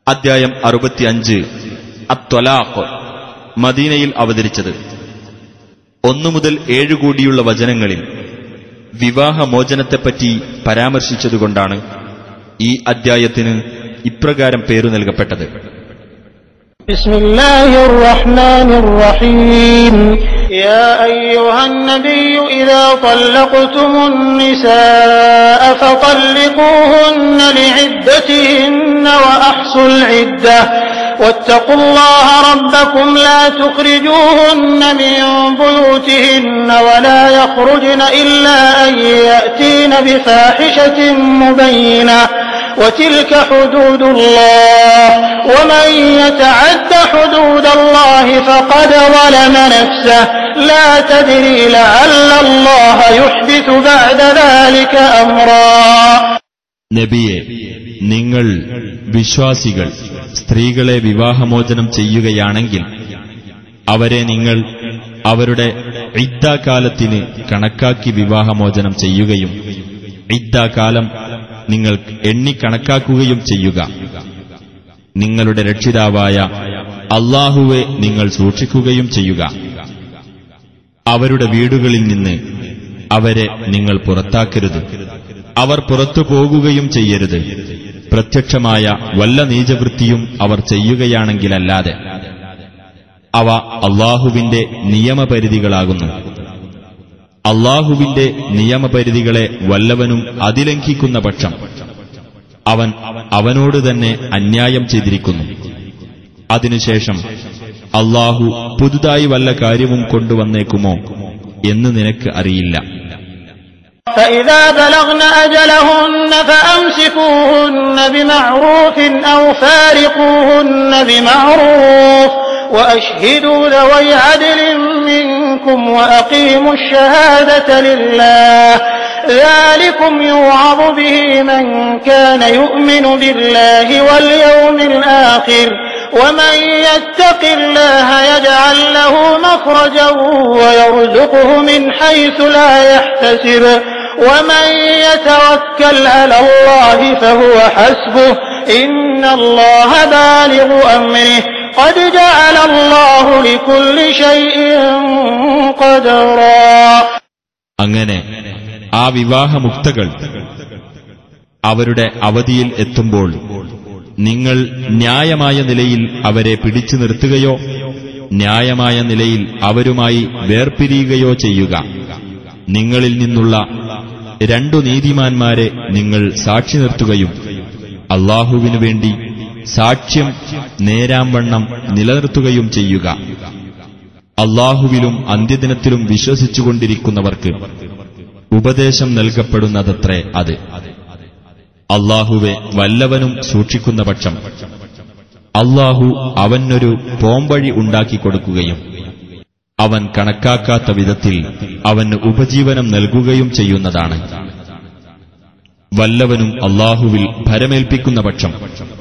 അദ്ധ്യായം 65 അത്വലാഖ് മദീനയിൽ അവതരിച്ചത്. 1 മുതൽ 7 കൂടിയുള്ള വചനങ്ങളിൽ വിവാഹമോചനത്തെപ്പറ്റി പരാമർശിച്ചതുകൊണ്ടാണ് ഈ അദ്ധ്യായത്തിന് ഇപ്രകാരം പേരു നൽകപ്പെട്ടത്. ബിസ്മില്ലാഹിർ റഹ്മാനിർ റഹീം. യാ അയ്യുഹന്നബിയ്യ ഇദാ തല്ലഖ്തുമുൻ നിസാഅ ഫതല്ലിഖൂഹുന്ന ലിഇദ്ദതിഹിന്ന വഅഹ്സുൽ ഇദ്ദഹ വത്തഖുല്ലാഹ റബ്ബക്കും ലാ തുഖ്രിജൂഹുന്ന മിൻ ബുയൂതിഹിന്ന വലാ യഖ്റുജ്ന ഇല്ലാ അൻ യഅതീന ബിഫാഹിശത്തിൻ മുബയ്യിനഹ وتلك حدود الله ومن يتعد حدود الله فقد ظلم نفسه لا تدري لعل الله يحدث بعد ذلك أمرا. നബിയെ, നിങ്ങൾ വിശ്വാസികൾ സ്ത്രീകളെ വിവാഹമോചനം ചെയ്യുകയാണെങ്കിൽ അവരെ നിങ്ങൾ അവരുടെ ഇദ്ദാകാലത്തിന് കണക്കാക്കി വിവാഹമോചനം ചെയ്യുകയും ഇദ്ദാകാലം നിങ്ങൾ എണ്ണിക്കണക്കാക്കുകയും ചെയ്യുക. നിങ്ങളുടെ രക്ഷിതാവായ അല്ലാഹുവെ നിങ്ങൾ സൂക്ഷിക്കുകയും ചെയ്യുക. അവരുടെ വീടുകളിൽ നിന്ന് അവരെ നിങ്ങൾ പുറത്താക്കരുത്. അവർ പുറത്തു പോകുകയും ചെയ്യരുത്, പ്രത്യക്ഷമായ വല്ല നീചവൃത്തിയും അവർ ചെയ്യുകയാണെങ്കിലല്ലാതെ. അവ അല്ലാഹുവിന്റെ നിയമപരിധികളാകുന്നു. അല്ലാഹുവിന്റെ നിയമപരിധികളെ വല്ലവനും അതിലംഘിക്കുന്ന പക്ഷം അവൻ അവനോട് തന്നെ അന്യായം ചെയ്തിരിക്കുന്നു. അതിനുശേഷം അല്ലാഹു പുതുതായി വല്ല കാര്യവും കൊണ്ടുവന്നേക്കുമോ എന്ന് നിനക്ക് അറിയില്ല. فإذا بلغن أجلهن فأمسكوهن بمعروف أو فارقوهن بمعروف وأشهدوا ذوي عدل منكم وأقيموا الشهادة لله ذلكم يوعظ به من كان يؤمن بالله واليوم الآخر ومن يتق الله يجعل له مخرجا ويرزقه من حيث لا يحتسب ومن يتوكل على الله فهو حسبه إن الله بالغ أمره قد جعل الله لكل شيء قدرا. അങ്ങനെ ആ വിവാഹമുക്തകൾ അവരുടെ അവധിയിൽ എത്തുമ്പോൾ നിങ്ങൾ ന്യായമായ നിലയിൽ അവരെ പിടിച്ചു നിർത്തുകയോ ന്യായമായ നിലയിൽ അവരുമായി വേർപിരിയുകയോ ചെയ്യുക. നിങ്ങളിൽ നിന്നുള്ള 2 നീതിമാന്മാരെ നിങ്ങൾ സാക്ഷി നിർത്തുകയും അല്ലാഹുവിനു വേണ്ടി സാക്ഷ്യം നേരാംവണ്ണം നിലനിർത്തുകയും ചെയ്യുക. അല്ലാഹുവിലും അന്ത്യദിനത്തിലും വിശ്വസിച്ചുകൊണ്ടിരിക്കുന്നവർക്ക് ഉപദേശം നൽകപ്പെടുന്നതത്രേ അത്. അല്ലാഹുവെ വല്ലവനും സൂക്ഷിക്കുന്ന പക്ഷം അല്ലാഹു അവനൊരു പോംവഴി ഉണ്ടാക്കിക്കൊടുക്കുകയും അവൻ കണക്കാക്കാത്ത വിധത്തിൽ അവന് ഉപജീവനം നൽകുകയും ചെയ്യുന്നതാണ്. വല്ലവനും അല്ലാഹുവിൽ ഭരമേൽപ്പിക്കുന്ന പക്ഷം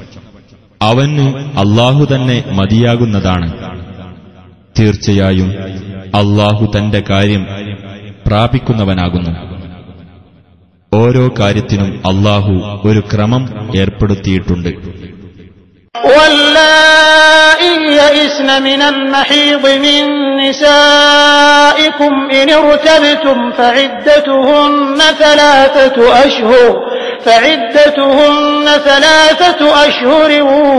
അവന് അല്ലാഹു തന്നെ മതിയാകുന്നതാണ്. തീർച്ചയായും അല്ലാഹു തന്റെ കാര്യം പ്രാപിക്കുന്നവനാകുന്നു. ഓരോ കാര്യത്തിനും അല്ലാഹു ഒരു ക്രമം ഏർപ്പെടുത്തിയിട്ടുണ്ട്. واللائي يئسن من المحيض من نسائكم إن ارتبتم فعدتهن 3 أشهر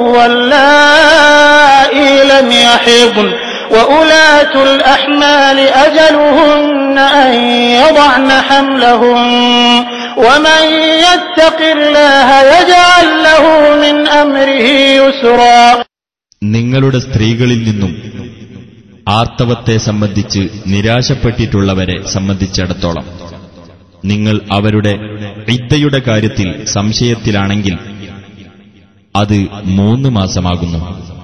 واللائي لم يحضن وأولاة الأحمال أجلهن أن يضعن حملهن ومن يتق الله يجعل له من أمره يسرا. നിങ്ങളുടെ സ്ത്രീകളിൽ നിന്നും ആർത്തവത്തെ സംബന്ധിച്ച് നിരാശപ്പെട്ടിട്ടുള്ളവരെ സംബന്ധിച്ചിടത്തോളം നിങ്ങൾ അവരുടെ ഇദ്ദയുടെ കാര്യത്തിൽ സംശയത്തിലാണെങ്കിൽ അത് 3 മാസമാകുന്നു.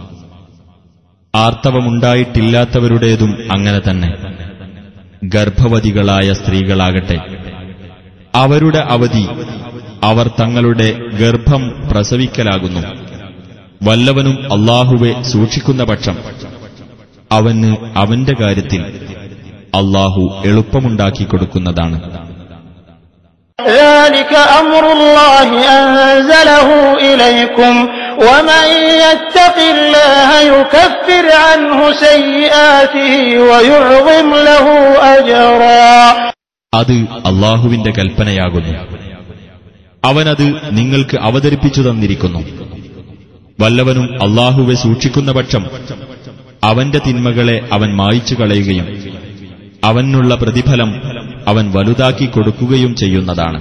ആർത്തവമുണ്ടായിട്ടില്ലാത്തവരുടേതും അങ്ങനെ തന്നെ. ഗർഭവതികളായ സ്ത്രീകളാകട്ടെ അവരുടെ അവധി അവർ തങ്ങളുടെ ഗർഭം പ്രസവിക്കലാകുന്നു. വല്ലവനും അല്ലാഹുവെ സൂക്ഷിക്കുന്ന പക്ഷം അവന് അവന്റെ കാര്യത്തിൽ അല്ലാഹു എളുപ്പമുണ്ടാക്കിക്കൊടുക്കുന്നതാണ്. ذلك أمر الله أنزله إليكم ومن يتق الله يكفر عنه سيئاته ويعظم له أجرا. അത് അല്ലാഹുവിന്റെ കൽപ്പനയാകുന്നു. അവനത് നിങ്ങൾക്ക് അവതരിപ്പിച്ചു തന്നിരിക്കുന്നു. വല്ലവനും അല്ലാഹുവെ സൂക്ഷിക്കുന്ന പക്ഷം അവന്റെ തിന്മകളെ അവൻ മായ്ച്ചു കളയുകയും അവനുള്ള പ്രതിഫലം അവൻ വലുതാക്കി കൊടുക്കുകയും ചെയ്യുന്നതാണ്.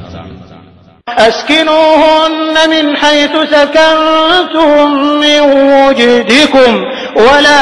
أسكنوهن من حيث سكنتم من وجدكم ولا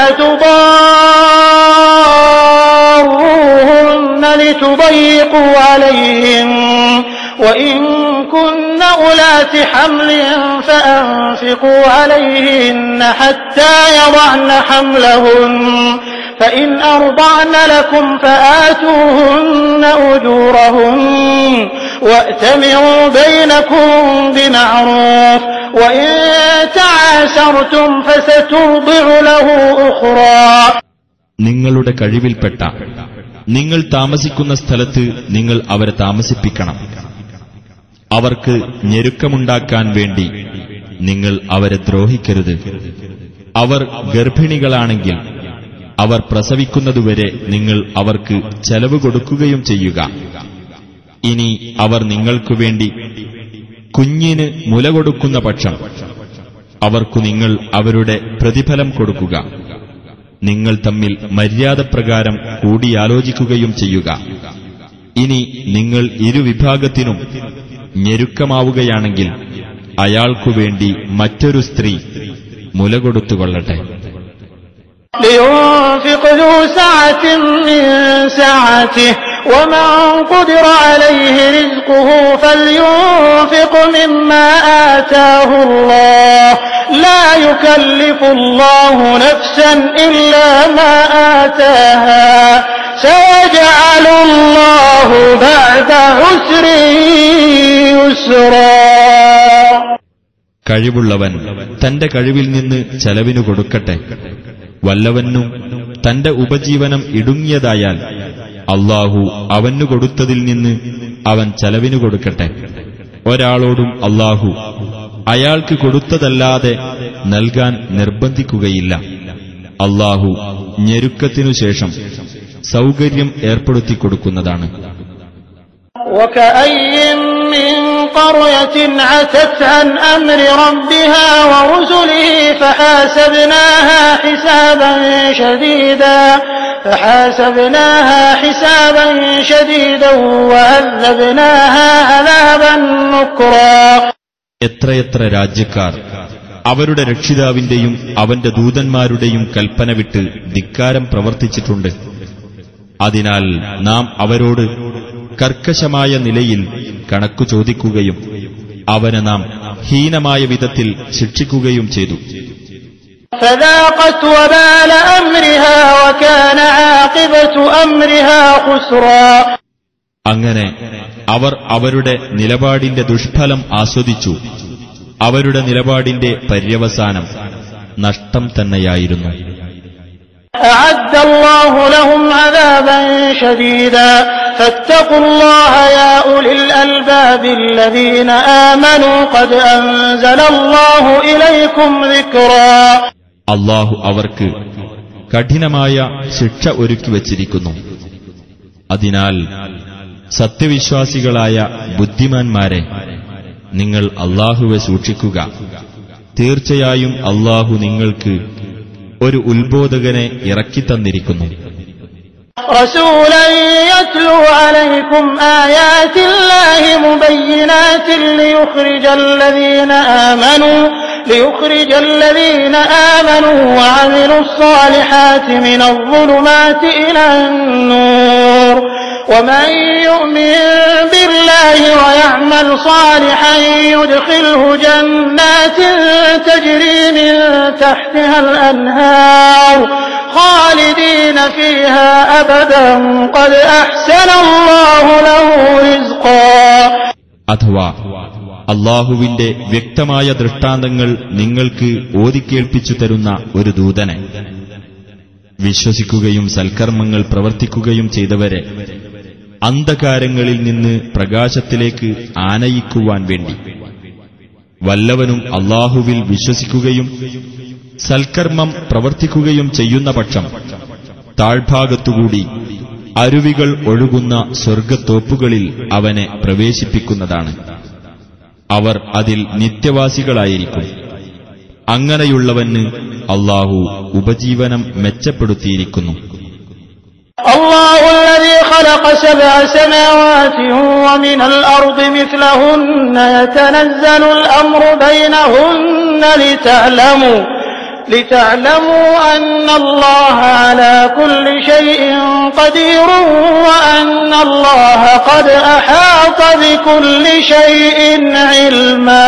تضاروهن لتضيقوا عليهن وإن كن أولات حمل فأنفقوا عليهن حتى يضعن حملهن فإن أرضعن لكم فآتوهن أجورهن وأتمروا بينكم بمعروف وإن تعاسرتم فسترضع له أخرى. നിങ്ങളുടെ കഴിവിൽപ്പെട്ട നിങ്ങൾ താമസിക്കുന്ന സ്ഥലത്ത് നിങ്ങൾ അവരെ താമസിപ്പിക്കണം. അവർക്ക് ഞെരുക്കമുണ്ടാക്കാൻ വേണ്ടി നിങ്ങൾ അവരെ ദ്രോഹിക്കരുത്. അവർ ഗർഭിണികളാണെങ്കിൽ അവർ പ്രസവിക്കുന്നതുവരെ നിങ്ങൾ അവർക്ക് ചെലവ് കൊടുക്കുകയും ചെയ്യുക. ഇനി അവർ നിങ്ങൾക്കുവേണ്ടി കുഞ്ഞിന് മുല കൊടുക്കുന്ന പക്ഷം അവർക്കു നിങ്ങൾ അവരുടെ പ്രതിഫലം കൊടുക്കുക. നിങ്ങൾ തമ്മിൽ മര്യാദപ്രകാരം കൂടിയാലോചിക്കുകയും ചെയ്യുക. ഇനി നിങ്ങൾ ഇരുവിഭാഗത്തിനും ഞെരുക്കമാവുകയാണെങ്കിൽ അയാൾക്കുവേണ്ടി മറ്റൊരു സ്ത്രീ മുല കൊടുത്തുകൊള്ളട്ടെ. لينفق ذو سعة من سعته ومن قدر عليه رزقه فلينفق مما آتاه الله لا يكلف الله نفسا إلا ما آتاها سيجعل الله بعد عسر يسرا. കഴിവുള്ളവൻ തന്റെ കഴിവിൽ നിന്ന് ചെലവിനു കൊടുക്കട്ടെ. വല്ലവനും തന്റെ ഉപജീവനം ഇടുങ്ങിയതായാൽ അല്ലാഹു അവനു കൊടുത്തതിൽ നിന്ന് അവൻ ചെലവിനു കൊടുക്കട്ടെ. ഒരാളോടും അല്ലാഹു അയാൾക്ക് കൊടുത്തതല്ലാതെ നൽകാൻ നിർബന്ധിക്കുകയില്ല. അല്ലാഹു ഞെരുക്കത്തിനു ശേഷം സൗകര്യം ഏർപ്പെടുത്തിക്കൊടുക്കുന്നതാണ്. من قرية عتت عن أمر ربها ورسله فحاسبناها حسابا شديدا وعذبناها عذابا نكرا. എത്രയെത്ര രാജ്യക്കാർ അവരുടെ രക്ഷിതാവിന്റെയും അവന്റെ ദൂതന്മാരുടെയും കൽപ്പന വിട്ട് ധിക്കാരം പ്രവർത്തിച്ചിട്ടുണ്ട്. അതിനാൽ നാം അവരോട് കർക്കശമായ നിലയിൽ കണക്കു ചോദിക്കുകയും അവനെ നാം ഹീനമായ വിധത്തിൽ ശിക്ഷിക്കുകയും ചെയ്തു. അങ്ങനെ അവർ അവരുടെ നിലപാടിന്റെ ദുഷ്ഫലം ആസ്വദിച്ചു. അവരുടെ നിലപാടിന്റെ പര്യവസാനം നഷ്ടം തന്നെയായിരുന്നു. أعد الله لهم عذابا شديدا فاتقوا الله يا أولي الألباب الذين آمنوا قد أنزل الله إليكم ذكرا. അല്ലാഹു അവർക്ക് കഠിനമായ ശിക്ഷ ഒരുക്കി വച്ചിരിക്കുന്നു. അതിനാൽ സത്യവിശ്വാസികളായ ബുദ്ധിമാന്മാരെ, നിങ്ങൾ അല്ലാഹുവെ സൂക്ഷിക്കുക. തീർച്ചയായും അല്ലാഹു നിങ്ങൾക്ക് ഒരു ഉത്ബോധകനെ ഇറക്കിത്തന്നിരിക്കുന്നു. رسولا يتلو عليكم آيات الله مبينات ليخرج الذين آمنوا وعملوا الصالحات من الظلمات إلى النور ومن يؤمن بالله ويعمل صالحا يدخله جنات تجري من تحتها الأنهار خالدين فيها أبدا قد أحسن الله له رزقا. അഥവാ അല്ലാഹുവിന്റെ വ്യക്തമായ ദൃഷ്ടാന്തങ്ങൾ നിങ്ങൾക്ക് ഓതിക്കേൾപ്പിച്ചു തരുന്ന ഒരു ദൂതനെ, വിശ്വസിക്കുകയും സൽക്കർമ്മങ്ങൾ പ്രവർത്തിക്കുകയും ചെയ്തവരെ അന്ധകാരങ്ങളിൽ നിന്ന് പ്രകാശത്തിലേക്ക് ആനയിക്കുവാൻ വേണ്ടി, വല്ലവനും അല്ലാഹുവിൽ വിശ്വസിക്കുകയും സൽക്കർമ്മം പ്രവർത്തിക്കുകയും ചെയ്യുന്ന പക്ഷം താഴ്ഭാഗത്തുകൂടി അരുവികൾ ഒഴുകുന്ന സ്വർഗ്ഗത്തോപ്പുകളിൽ അവനെ പ്രവേശിപ്പിക്കുന്നതാണ്. അവർ അതിൽ നിത്യവാസികളായിരിക്കും. അങ്ങനെയുള്ളവന് അല്ലാഹു ഉപജീവനം മെച്ചപ്പെടുത്തിയിരിക്കുന്നു. الله الذي خلق 7 سماوات ومن الأرض مثلهن يتنزل الأمر بينهن لتعلموا أن الله على كل شيء قدير وأن الله قد أحاط بكل شيء علما.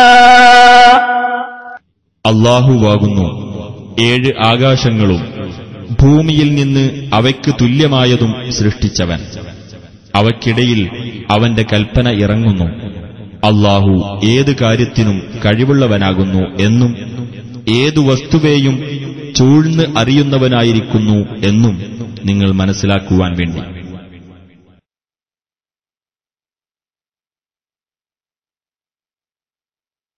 അല്ലാഹുവാകുന്നു 7 ആകാശങ്ങളും ഭൂമിയിൽ നിന്ന് അവയ്ക്ക് തുല്യമായതും സൃഷ്ടിച്ചവൻ. അവയ്ക്കിടയിൽ അവന്റെ കൽപ്പന ഇറങ്ങുന്നു. അല്ലാഹു ഏത് കാര്യത്തിനും കഴിവുള്ളവനാകുന്നു എന്നും ഏതു വസ്തുവേയും ചൂഴ്ന്ന് അറിയുന്നവനായിരിക്കുന്നു എന്നും നിങ്ങൾ മനസ്സിലാക്കുവാൻ വേണ്ടി.